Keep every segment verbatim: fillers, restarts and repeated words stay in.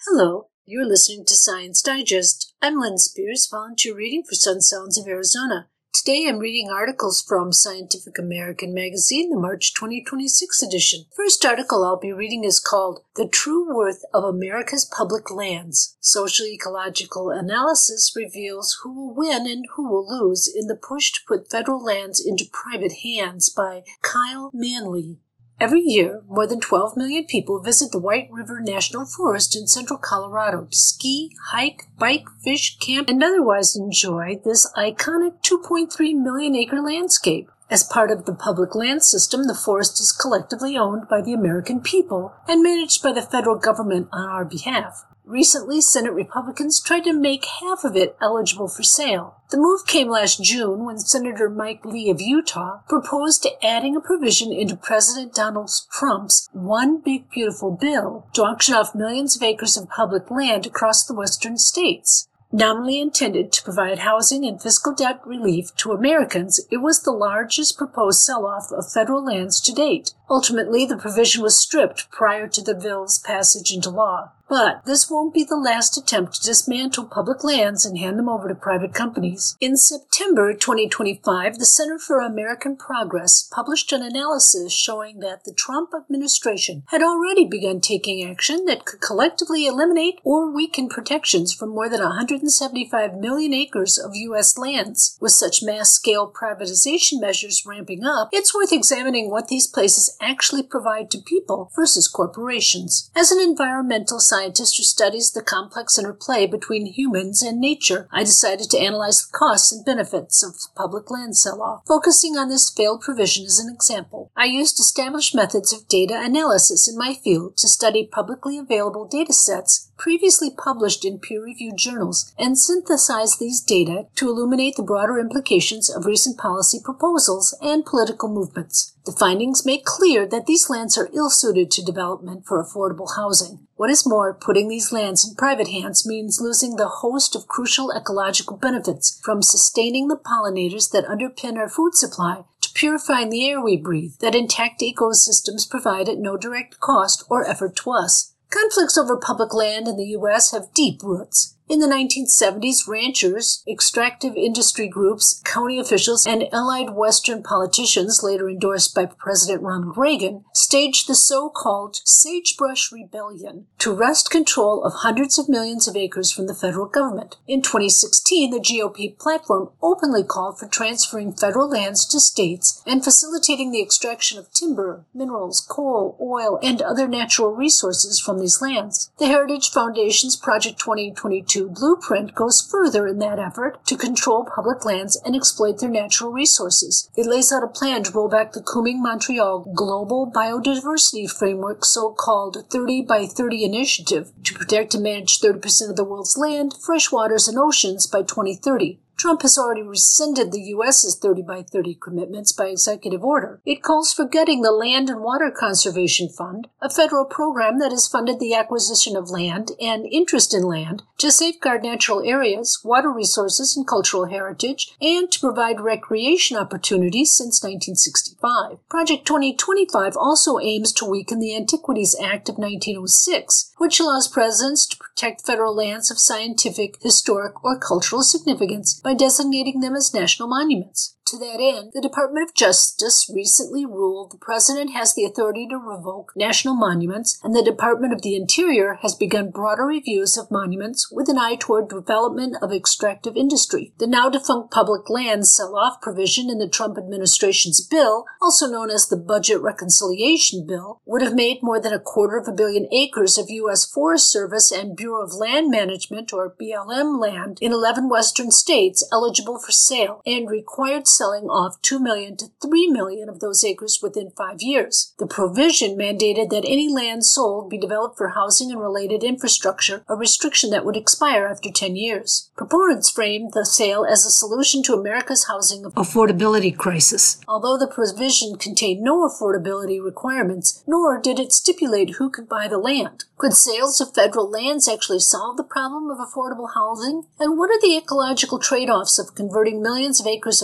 Hello, you're listening to Science Digest. I'm Lynn Spears, volunteer reading for Sun Sounds of Arizona. Today I'm reading articles from Scientific American magazine, the March twenty twenty-six edition. First article I'll be reading is called The True Worth of America's Public Lands. Socio-ecological analysis reveals who will win and who will lose in the push to put federal lands into private hands by Kyle Manley. Every year, more than twelve million people visit the White River National Forest in central Colorado to ski, hike, bike, fish, camp, and otherwise enjoy this iconic two point three million acre landscape. As part of the public land system, the forest is collectively owned by the American people and managed by the federal government on our behalf. Recently, Senate Republicans tried to make half of it eligible for sale. The move came last June when Senator Mike Lee of Utah proposed adding a provision into President Donald Trump's One Big Beautiful Bill to auction off millions of acres of public land across the western states. Nominally intended to provide housing and fiscal debt relief to Americans, it was the largest proposed sell-off of federal lands to date. Ultimately, the provision was stripped prior to the bill's passage into law. But this won't be the last attempt to dismantle public lands and hand them over to private companies. In September twenty twenty-five, the Center for American Progress published an analysis showing that the Trump administration had already begun taking action that could collectively eliminate or weaken protections for more than one hundred seventy-five million acres of U S lands. With such mass-scale privatization measures ramping up, it's worth examining what these places actually provide to people versus corporations. As an environmental scientist, scientist who studies the complex interplay between humans and nature, I decided to analyze the costs and benefits of public land sell-off. Focusing on this failed provision as an example, I used established methods of data analysis in my field to study publicly available data sets previously published in peer-reviewed journals and synthesize these data to illuminate the broader implications of recent policy proposals and political movements. The findings make clear that these lands are ill-suited to development for affordable housing. What is more, putting these lands in private hands means losing the host of crucial ecological benefits, from sustaining the pollinators that underpin our food supply to purifying the air we breathe, that intact ecosystems provide at no direct cost or effort to us. Conflicts over public land in the U S have deep roots. In the nineteen seventies, ranchers, extractive industry groups, county officials, and allied Western politicians, later endorsed by President Ronald Reagan, staged the so-called Sagebrush Rebellion to wrest control of hundreds of millions of acres from the federal government. In twenty sixteen, the G O P platform openly called for transferring federal lands to states and facilitating the extraction of timber, minerals, coal, oil, and other natural resources from these lands. The Heritage Foundation's Project twenty twenty-two blueprint goes further in that effort to control public lands and exploit their natural resources. It lays out a plan to roll back the Kunming-Montreal Global Biodiversity Framework, so-called thirty by thirty initiative, to protect and manage thirty percent of the world's land, fresh waters, and oceans by twenty thirty. Trump has already rescinded the U S's thirty by thirty commitments by executive order. It calls for gutting the Land and Water Conservation Fund, a federal program that has funded the acquisition of land and interest in land to safeguard natural areas, water resources, and cultural heritage, and to provide recreation opportunities since nineteen sixty-five. Project twenty twenty-five also aims to weaken the Antiquities Act of nineteen oh six, which allows presidents to protect federal lands of scientific, historic, or cultural significance by designating them as national monuments. To that end, the Department of Justice recently ruled the President has the authority to revoke national monuments, and the Department of the Interior has begun broader reviews of monuments with an eye toward development of extractive industry. The now-defunct public land sell-off provision in the Trump administration's bill, also known as the Budget Reconciliation Bill, would have made more than a quarter of a billion acres of U S Forest Service and Bureau of Land Management, or B L M, land in eleven western states eligible for sale, and required selling off two million to three million of those acres within five years. The provision mandated that any land sold be developed for housing and related infrastructure, a restriction that would expire after ten years. Proponents framed the sale as a solution to America's housing affordability crisis, although the provision contained no affordability requirements, nor did it stipulate who could buy the land. Could sales of federal lands actually solve the problem of affordable housing? And what are the ecological trade-offs of converting millions of acres of public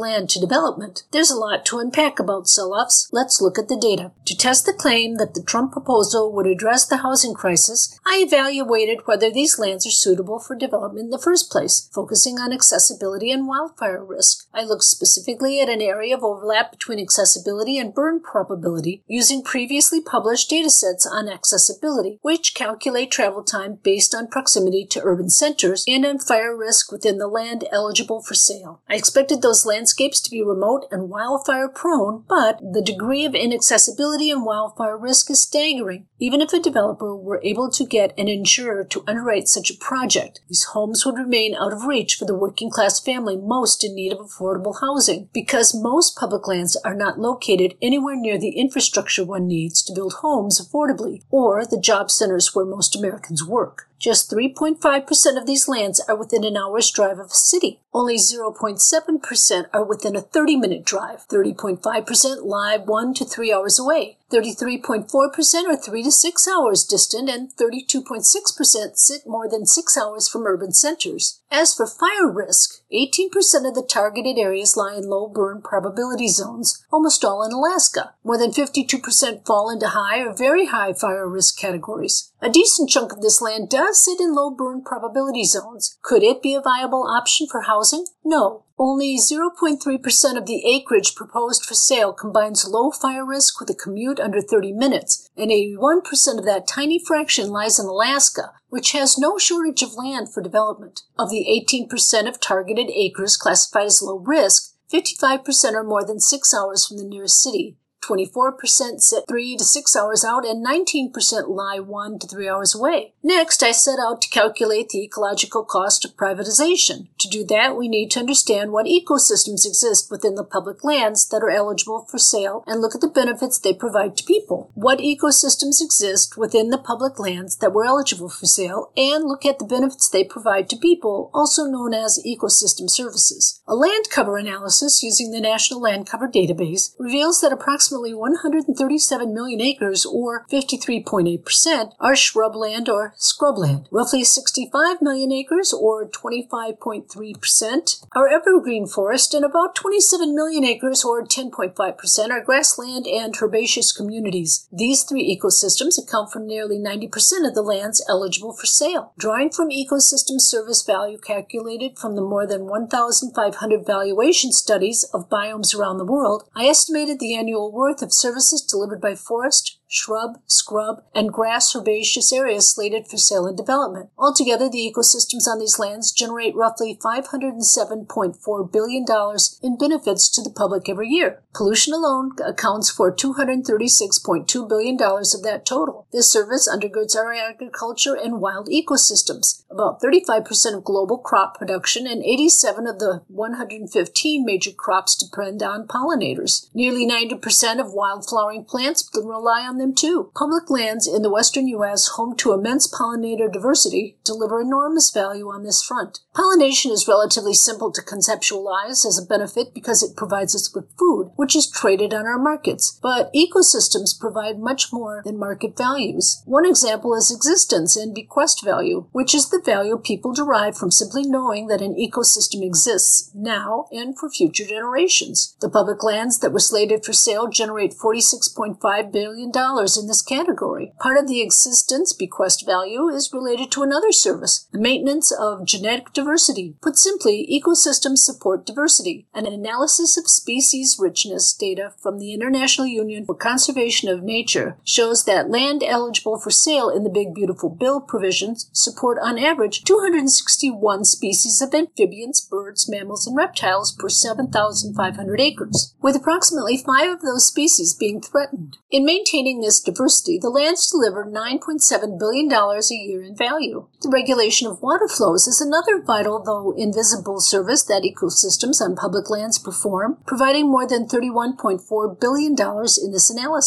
land to development. There's a lot to unpack about sell-offs. Let's look at the data. To test the claim that the Trump proposal would address the housing crisis, I evaluated whether these lands are suitable for development in the first place, focusing on accessibility and wildfire risk. I looked specifically at an area of overlap between accessibility and burn probability using previously published datasets on accessibility, which calculate travel time based on proximity to urban centers and on fire risk within the land eligible for sale. I expected those landscapes to be remote and wildfire prone, but the degree of inaccessibility and wildfire risk is staggering. Even if a developer were able to get an insurer to underwrite such a project, these homes would remain out of reach for the working class family most in need of affordable housing, because most public lands are not located anywhere near the infrastructure one needs to build homes affordably, or the job centers where most Americans work. Just three point five percent of these lands are within an hour's drive of a city. Only zero point seven percent are within a thirty-minute drive. thirty point five percent lie one to three hours away. thirty-three point four percent are three to six hours distant, and thirty-two point six percent sit more than six hours from urban centers. As for fire risk, eighteen percent of the targeted areas lie in low burn probability zones, almost all in Alaska. More than fifty-two percent fall into high or very high fire risk categories. A decent chunk of this land does sit in low burn probability zones. Could it be a viable option for housing? No. Only zero point three percent of the acreage proposed for sale combines low fire risk with a commute under thirty minutes, and eighty-one percent of that tiny fraction lies in Alaska, which has no shortage of land for development. Of the eighteen percent of targeted acres classified as low risk, fifty-five percent are more than six hours from the nearest city. twenty-four percent sit three to six hours out, and nineteen percent lie one to three hours away. Next, I set out to calculate the ecological cost of privatization. To do that, we need to understand what ecosystems exist within the public lands that are eligible for sale and look at the benefits they provide to people. What ecosystems exist within the public lands that were eligible for sale, and look at the benefits they provide to people, also known as ecosystem services. A land cover analysis using the National Land Cover Database reveals that approximately one hundred thirty-seven million acres, or fifty-three point eight percent, are shrubland or scrubland. Roughly sixty-five million acres, or twenty-five point three percent, are evergreen forest, and about twenty-seven million acres, or ten point five percent, are grassland and herbaceous communities. These three ecosystems account for nearly ninety percent of the lands eligible for sale. Drawing from ecosystem service value calculated from the more than one thousand five hundred valuation studies of biomes around the world, I estimated the annual worth of services delivered by forest, shrub, scrub, and grass herbaceous areas slated for sale and development. Altogether, the ecosystems on these lands generate roughly five hundred seven point four billion dollars in benefits to the public every year. Pollution alone accounts for two hundred thirty-six point two billion dollars of that total. This service undergirds our agriculture and wild ecosystems. About thirty-five percent of global crop production and eighty-seven of the one hundred fifteen major crops depend on pollinators. Nearly ninety percent of wild flowering plants rely on them too. Public lands in the western U S, home to immense pollinator diversity, deliver enormous value on this front. Pollination is relatively simple to conceptualize as a benefit because it provides us with food, which is traded on our markets. But ecosystems provide much more than market values. One example is existence and bequest value, which is the value people derive from simply knowing that an ecosystem exists now and for future generations. The public lands that were slated for sale generate forty-six point five billion dollars in this category. Part of the existence bequest value is related to another service, the maintenance of genetic diversity. Put simply, ecosystems support diversity. An analysis of species richness data from the International Union for Conservation of Nature shows that land eligible for sale in the Big Beautiful Bill provisions support on average two hundred sixty-one species of amphibians, birds, mammals, and reptiles per seven thousand five hundred acres, with approximately five of those species being threatened. In maintaining this diversity, the lands deliver nine point seven billion dollars a year in value. The regulation of water flows is another vital, though invisible, service that ecosystems on public lands perform, providing more than thirty-one point four billion dollars in this analysis.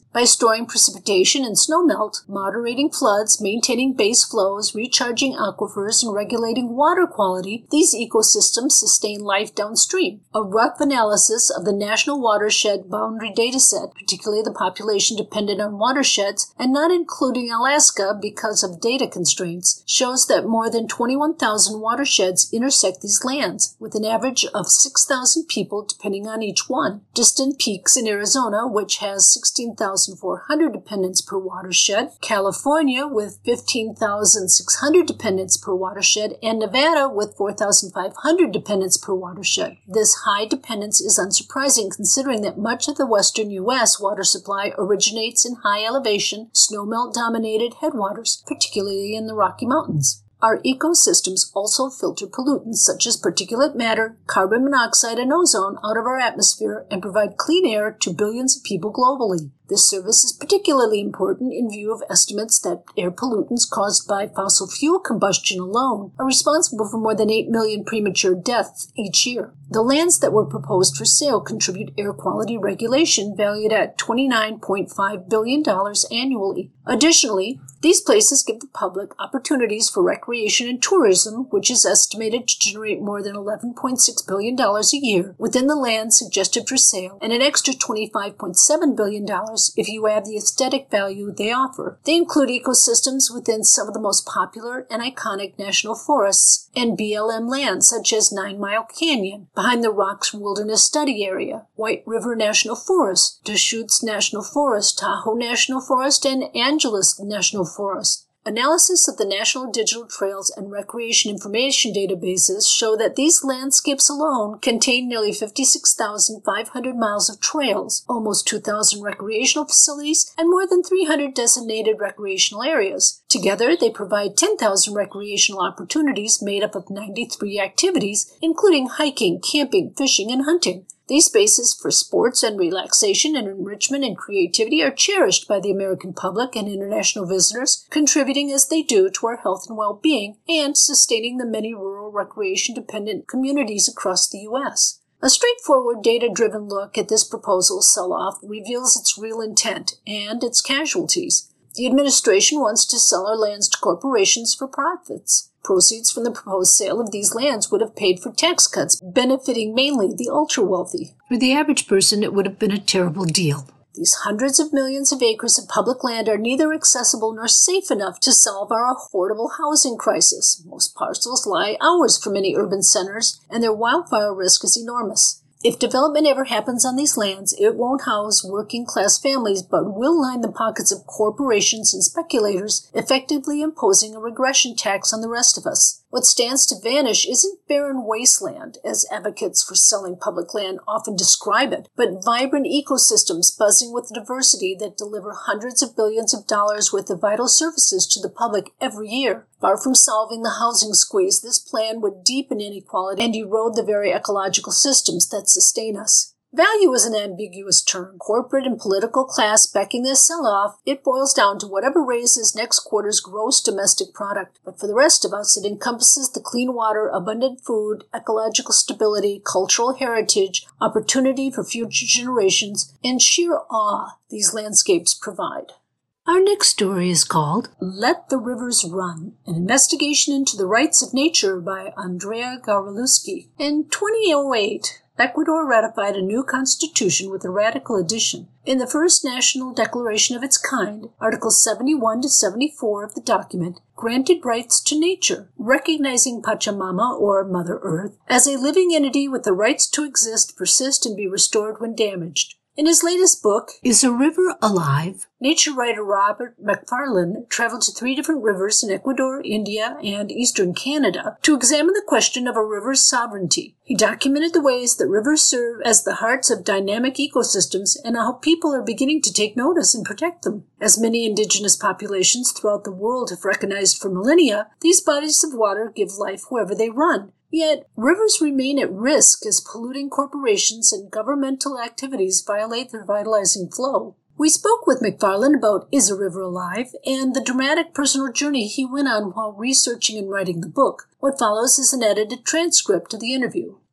By storing precipitation and snowmelt, moderating floods, maintaining base flows, recharging aquifers, and regulating water quality, these ecosystems sustain life downstream. A rough analysis of the National Watershed Boundary Dataset, particularly the population dependent on watersheds, and not including Alaska because of data constraints, shows that more than twenty-one thousand watersheds intersect these lands, with an average of six thousand people depending on each one. Distant peaks in Arizona, which has sixteen thousand four hundred dependents per watershed, California with fifteen thousand six hundred dependents per watershed, and Nevada with four thousand five hundred dependents per watershed. This high dependence is unsurprising considering that much of the western U S water supply originates in high elevation, snowmelt-dominated headwaters, particularly in the Rocky Mountains. Our ecosystems also filter pollutants such as particulate matter, carbon monoxide, and ozone out of our atmosphere and provide clean air to billions of people globally. This service is particularly important in view of estimates that air pollutants caused by fossil fuel combustion alone are responsible for more than eight million premature deaths each year. The lands that were proposed for sale contribute air quality regulation valued at twenty-nine point five billion dollars annually. Additionally, these places give the public opportunities for recreation and tourism, which is estimated to generate more than eleven point six billion dollars a year within the land suggested for sale, and an extra twenty-five point seven billion dollars if you add the aesthetic value they offer. They include ecosystems within some of the most popular and iconic national forests and B L M lands such as Nine Mile Canyon, Behind the Rocks Wilderness Study Area, White River National Forest, Deschutes National Forest, Tahoe National Forest, and Angeles National Forest. Analysis of the National Digital Trails and Recreation Information databases show that these landscapes alone contain nearly fifty-six thousand five hundred miles of trails, almost two thousand recreational facilities, and more than three hundred designated recreational areas. Together, they provide ten thousand recreational opportunities made up of ninety-three activities, including hiking, camping, fishing, and hunting. These spaces for sports and relaxation and enrichment and creativity are cherished by the American public and international visitors, contributing as they do to our health and well-being and sustaining the many rural recreation-dependent communities across the U S. A straightforward, data-driven look at this proposal sell-off reveals its real intent and its casualties. The administration wants to sell our lands to corporations for profits. Proceeds from the proposed sale of these lands would have paid for tax cuts, benefiting mainly the ultra-wealthy. For the average person, it would have been a terrible deal. These hundreds of millions of acres of public land are neither accessible nor safe enough to solve our affordable housing crisis. Most parcels lie hours from many urban centers, and their wildfire risk is enormous. If development ever happens on these lands, it won't house working-class families, but will line the pockets of corporations and speculators, effectively imposing a regression tax on the rest of us. What stands to vanish isn't barren wasteland, as advocates for selling public land often describe it, but vibrant ecosystems buzzing with diversity that deliver hundreds of billions of dollars worth of vital services to the public every year. Far from solving the housing squeeze, this plan would deepen inequality and erode the very ecological systems that sustain us. Value is an ambiguous term. Corporate and political class backing this sell-off, it boils down to whatever raises next quarter's gross domestic product. But for the rest of us, it encompasses the clean water, abundant food, ecological stability, cultural heritage, opportunity for future generations, and sheer awe these landscapes provide. Our next story is called Let the Rivers Run, an investigation into the rights of nature by Andrea Gawrylewski. In twenty oh eight, Ecuador ratified a new constitution with a radical addition. In the first national declaration of its kind, Articles seventy-one to seventy-four of the document granted rights to nature, recognizing Pachamama, or Mother Earth, as a living entity with the rights to exist, persist, and be restored when damaged. In his latest book, Is a River Alive?, nature writer Robert Macfarlane traveled to three different rivers in Ecuador, India, and eastern Canada to examine the question of a river's sovereignty. He documented the ways that rivers serve as the hearts of dynamic ecosystems and how people are beginning to take notice and protect them. As many indigenous populations throughout the world have recognized for millennia, these bodies of water give life wherever they run. Yet, rivers remain at risk as polluting corporations and governmental activities violate their vitalizing flow. We spoke with Macfarlane about Is a River Alive? And the dramatic personal journey he went on while researching and writing the book. What follows is an edited transcript of the interview.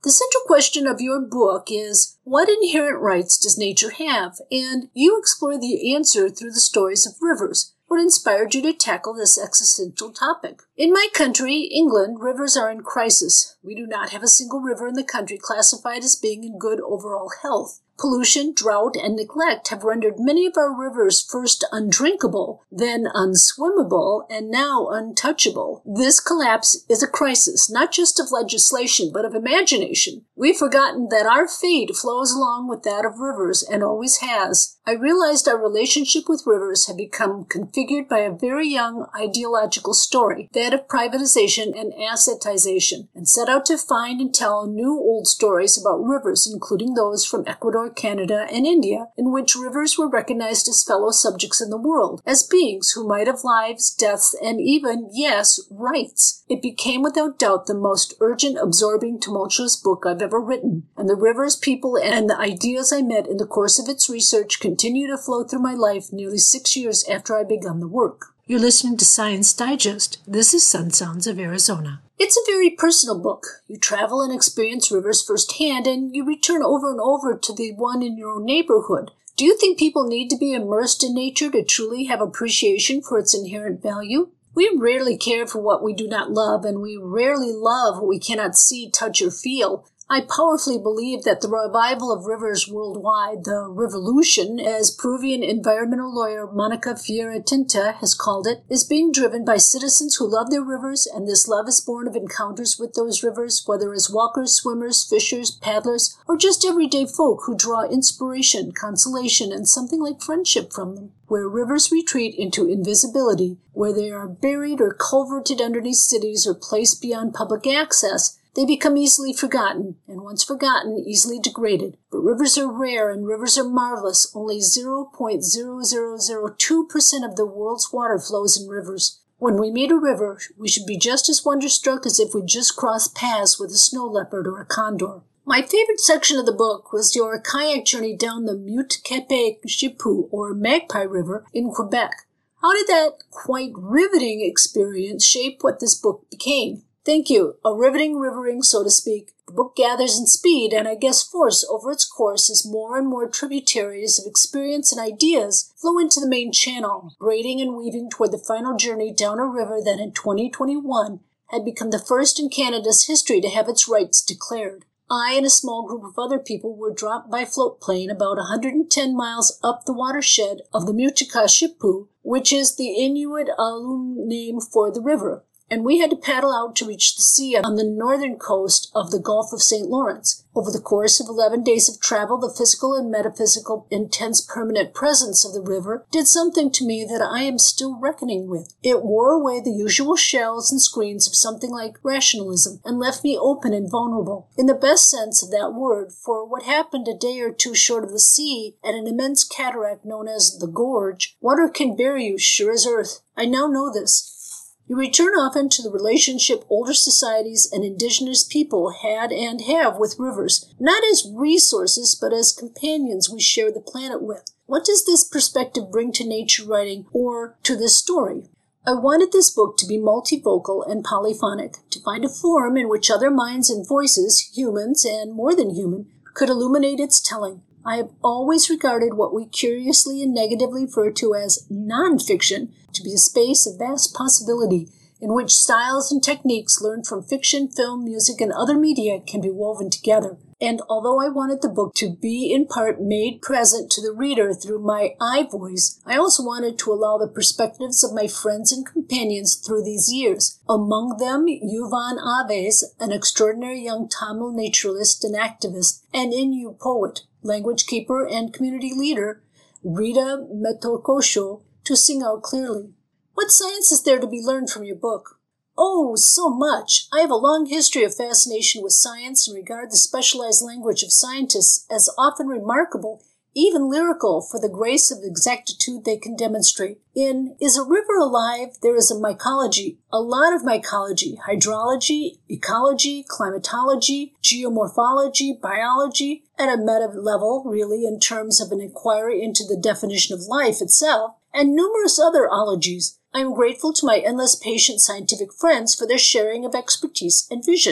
The central question of your book is, what inherent rights does nature have? And you explore the answer through the stories of rivers. What inspired you to tackle this existential topic? In my country, England, rivers are in crisis. We do not have a single river in the country classified as being in good overall health. Pollution, drought, and neglect have rendered many of our rivers first undrinkable, then unswimmable, and now untouchable. This collapse is a crisis, not just of legislation, but of imagination. We've forgotten that our fate flows along with that of rivers, and always has. I realized our relationship with rivers had become configured by a very young ideological story, that of privatization and assetization, and set out to find and tell new old stories about rivers, including those from Ecuador, Canada, and India, in which rivers were recognized as fellow subjects in the world, as beings who might have lives, deaths, and even, yes, rights. It became without doubt the most urgent, absorbing, tumultuous book I've ever written, and the rivers, people, and the ideas I met in the course of its research continue to flow through my life nearly six years after I begun the work. You're listening to Science Digest. This is Sun Sounds of Arizona. It's a very personal book. You travel and experience rivers firsthand, and you return over and over to the one in your own neighborhood. Do you think people need to be immersed in nature to truly have appreciation for its inherent value? We rarely care for what we do not love, and we rarely love what we cannot see, touch, or feel. I powerfully believe that the revival of rivers worldwide, the revolution, as Peruvian environmental lawyer Monica Fierra-Tinta has called it, is being driven by citizens who love their rivers, and this love is born of encounters with those rivers, whether as walkers, swimmers, fishers, paddlers, or just everyday folk who draw inspiration, consolation, and something like friendship from them. Where rivers retreat into invisibility, where they are buried or culverted underneath cities or placed beyond public access, they become easily forgotten, and once forgotten, easily degraded. But rivers are rare and rivers are marvelous. Only zero point zero zero zero two percent of the world's water flows in rivers. When we meet a river, we should be just as wonderstruck as if we just crossed paths with a snow leopard or a condor. My favorite section of the book was your kayak journey down the Muttekepe-Chippewa, or Magpie River, in Quebec. How did that quite riveting experience shape what this book became? Thank you. A riveting rivering, so to speak. The book gathers in speed and, I guess, force over its course as more and more tributaries of experience and ideas flow into the main channel, braiding and weaving toward the final journey down a river that in twenty twenty-one had become the first in Canada's history to have its rights declared. I and a small group of other people were dropped by float plane about one hundred ten miles up the watershed of the Muttekepe-Chippewa, which is the Inuit alum name for the river, and we had to paddle out to reach the sea on the northern coast of the Gulf of Saint Lawrence. Over the course of eleven days of travel, the physical and metaphysical intense permanent presence of the river did something to me that I am still reckoning with. It wore away the usual shells and screens of something like rationalism and left me open and vulnerable, in the best sense of that word, for what happened a day or two short of the sea at an immense cataract known as the Gorge, water can bury you sure as earth. I now know this. You return often to the relationship older societies and indigenous people had and have with rivers, not as resources, but as companions we share the planet with. What does this perspective bring to nature writing or to this story? I wanted this book to be multivocal and polyphonic, to find a form in which other minds and voices, humans and more than human, could illuminate its telling. I have always regarded what we curiously and negatively refer to as nonfiction to be a space of vast possibility in which styles and techniques learned from fiction, film, music, and other media can be woven together. And although I wanted the book to be in part made present to the reader through my I voice, I also wanted to allow the perspectives of my friends and companions through these years. Among them, Yuvan Aves, an extraordinary young Tamil naturalist and activist, and Innu poet, language keeper, and community leader, Rita Metokosho, to sing out clearly. What science is there to be learned from your book? Oh, so much. I have a long history of fascination with science and regard the specialized language of scientists as often remarkable, even lyrical, for the grace of exactitude they can demonstrate. In Is a River Alive? There is a mycology, a lot of mycology, hydrology, ecology, climatology, geomorphology, biology, at a meta level, really, in terms of an inquiry into the definition of life itself, and numerous other ologies. I am grateful to my endless patient scientific friends for their sharing of expertise and vision.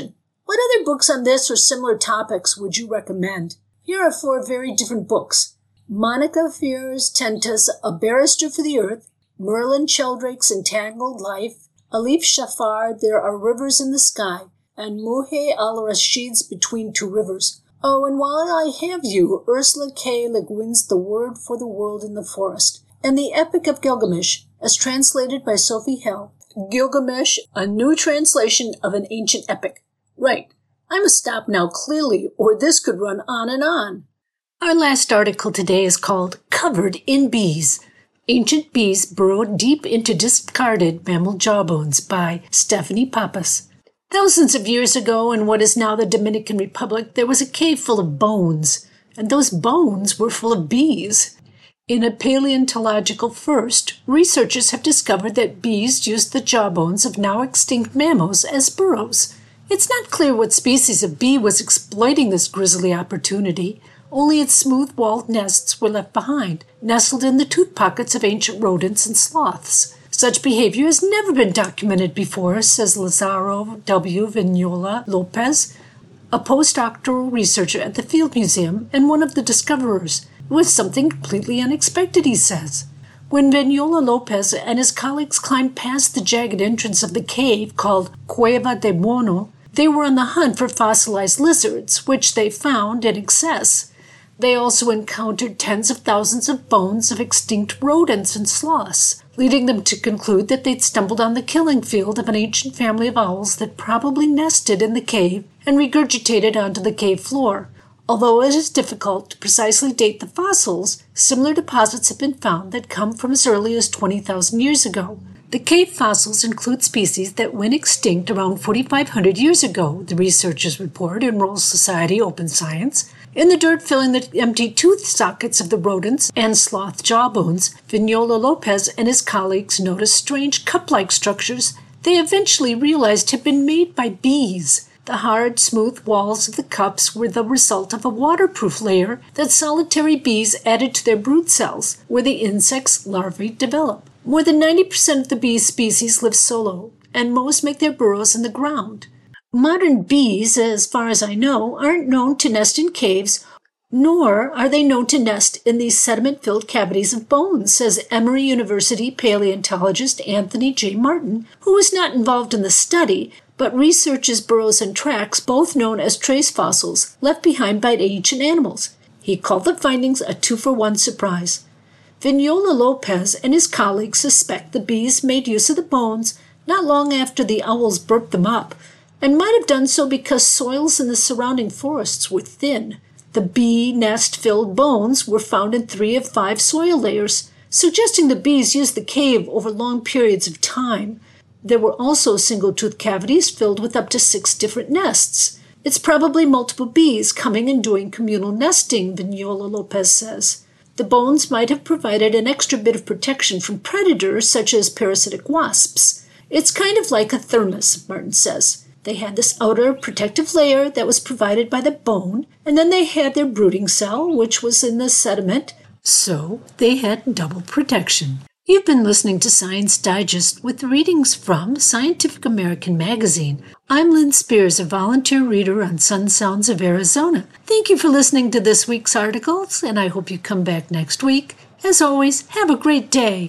What other books on this or similar topics would you recommend? Here are four very different books. Monica Fier's Tentas, A Barrister for the Earth, Merlin Sheldrake's Entangled Life, Alif Shafar, There Are Rivers in the Sky, and Muhe al-Rashid's Between Two Rivers. Oh, and while I have you, Ursula K. Le Guin's The Word for the World in the Forest, and the Epic of Gilgamesh, as translated by Sophie Hell. Gilgamesh, a new translation of an ancient epic. Right, I must stop now clearly, or this could run on and on. Our last article today is called Covered in Bees. Ancient Bees Burrowed Deep into Discarded Mammal Jawbones by Stephanie Pappas. Thousands of years ago, in what is now the Dominican Republic, there was a cave full of bones, and those bones were full of bees. In a paleontological first, researchers have discovered that bees used the jawbones of now extinct mammals as burrows. It's not clear what species of bee was exploiting this grisly opportunity. Only its smooth-walled nests were left behind, nestled in the tooth pockets of ancient rodents and sloths. Such behavior has never been documented before, says Lazaro W. Vignola Lopez, a postdoctoral researcher at the Field Museum and one of the discoverers. It was something completely unexpected, he says. When Vignola Lopez and his colleagues climbed past the jagged entrance of the cave called Cueva de Mono, they were on the hunt for fossilized lizards, which they found in excess. They also encountered tens of thousands of bones of extinct rodents and sloths, leading them to conclude that they'd stumbled on the killing field of an ancient family of owls that probably nested in the cave and regurgitated onto the cave floor. Although it is difficult to precisely date the fossils, similar deposits have been found that come from as early as twenty thousand years ago. The cave fossils include species that went extinct around forty-five hundred years ago, the researchers report in Royal Society Open Science. In the dirt filling the empty tooth sockets of the rodents and sloth jawbones, Vignola Lopez and his colleagues noticed strange cup-like structures they eventually realized had been made by bees. The hard, smooth walls of the cups were the result of a waterproof layer that solitary bees added to their brood cells, where the insect's larvae develop. More than ninety percent of the bee species live solo, and most make their burrows in the ground. Modern bees, as far as I know, aren't known to nest in caves, nor are they known to nest in these sediment-filled cavities of bones, says Emory University paleontologist Anthony J. Martin, who was not involved in the study, but researches burrows and tracks, both known as trace fossils, left behind by ancient animals. He called the findings a two-for-one surprise. Vignola Lopez and his colleagues suspect the bees made use of the bones not long after the owls burped them up, and might have done so because soils in the surrounding forests were thin. The bee nest-filled bones were found in three of five soil layers, suggesting the bees used the cave over long periods of time. There were also single-tooth cavities filled with up to six different nests. It's probably multiple bees coming and doing communal nesting, Vignola Lopez says. The bones might have provided an extra bit of protection from predators such as parasitic wasps. It's kind of like a thermos, Martin says. They had this outer protective layer that was provided by the bone, and then they had their brooding cell, which was in the sediment, so they had double protection. You've been listening to Science Digest with readings from Scientific American magazine. I'm Lynn Spears, a volunteer reader on Sun Sounds of Arizona. Thank you for listening to this week's articles, and I hope you come back next week. As always, have a great day.